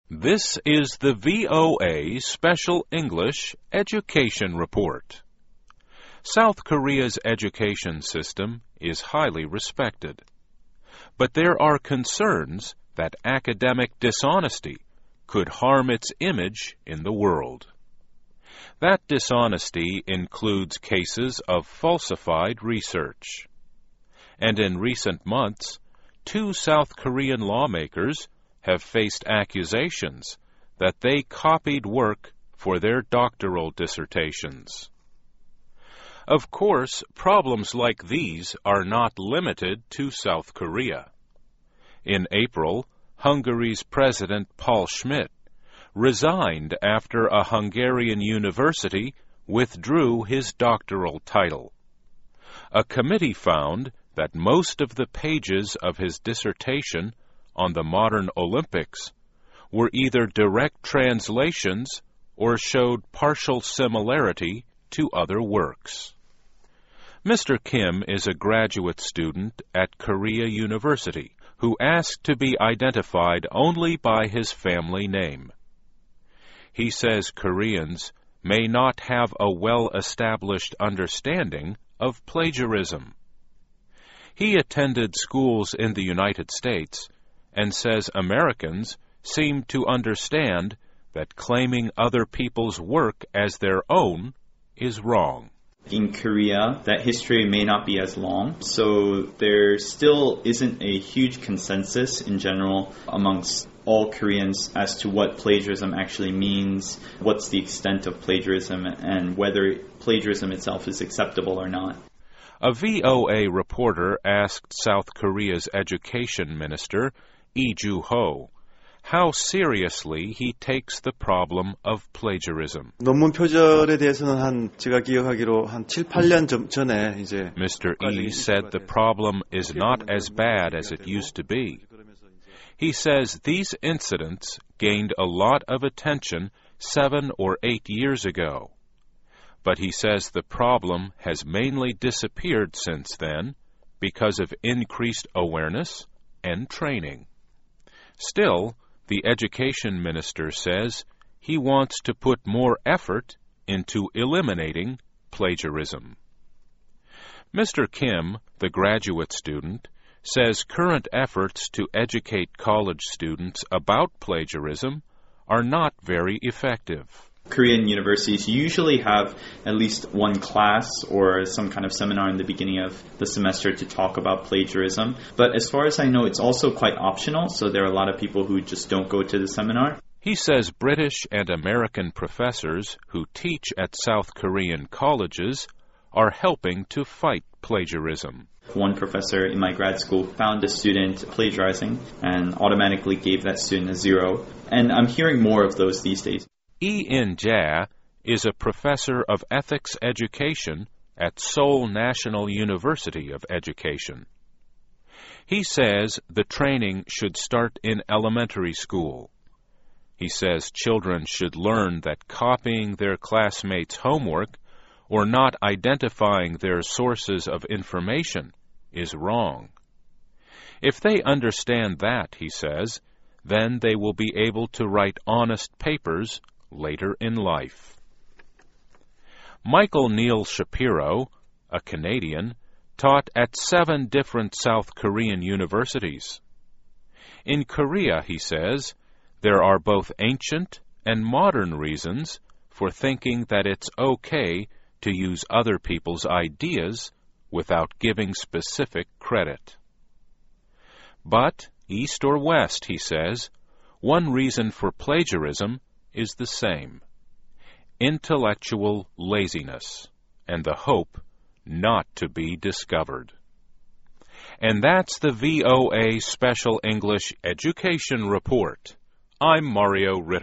This is the VOA Special English Education Report. South Korea's education system is highly respected, but there are concerns that academic dishonesty could harm its image in the world. That dishonesty includes cases of falsified research. And in recent months, 2 South Korean lawmakers have faced accusations that they copied work for their doctoral dissertations. Of course, problems like these are not limited to South Korea. In April, Hungary's President Paul Schmidt resigned after a Hungarian university withdrew his doctoral title. A committee found that most of the pages of his dissertation on the modern Olympics were either direct translations or showed partial similarity to other works. Mr. Kim is a graduate student at Korea University who asked to be identified only by his family name. He says Koreans may not have a well-established understanding of plagiarism. He attended schools in the United States and says Americans seem to understand that claiming other people's work as their own is wrong. In Korea, that history may not be as long, so there still isn't a huge consensus in general amongst all Koreans as to what plagiarism actually means, what's the extent of plagiarism, and whether plagiarism itself is acceptable or not. A VOA reporter asked South Korea's education minister, Lee Ju-ho, how seriously he takes the problem of plagiarism. 논문 표절에 대해서는 제가 기억하기로 한 7, 8년 전에 이제 Mr. Lee said the problem is not as bad as it used to be. He says these incidents gained a lot of attention 7 or 8 years ago. But he says the problem has mainly disappeared since then because of increased awareness and training. Still, the education minister says he wants to put more effort into eliminating plagiarism. Mr. Kim, the graduate student, says current efforts to educate college students about plagiarism are not very effective. Korean universities usually have at least one class or some kind of seminar in the beginning of the semester to talk about plagiarism. But as far as I know, it's also quite optional, so there are a lot of people who just don't go to the seminar. He says British and American professors who teach at South Korean colleges are helping to fight plagiarism. One professor in my grad school found a student plagiarizing and automatically gave that student a 0. And I'm hearing more of those these days. In Jia is a professor of ethics education at Seoul National University of Education. He says the training should start in elementary school. He says children should learn that copying their classmates' homework or not identifying their sources of information is wrong. If they understand that, he says, then they will be able to write honest papers later in life. Michael Neil Shapiro, a Canadian, taught at 7 different South Korean universities. In Korea, he says, there are both ancient and modern reasons for thinking that it's okay to use other people's ideas without giving specific credit. But, east or west, he says, one reason for plagiarism is the same: intellectual laziness and the hope not to be discovered. And that's the VOA Special English Education Report. I'm Mario Ritter.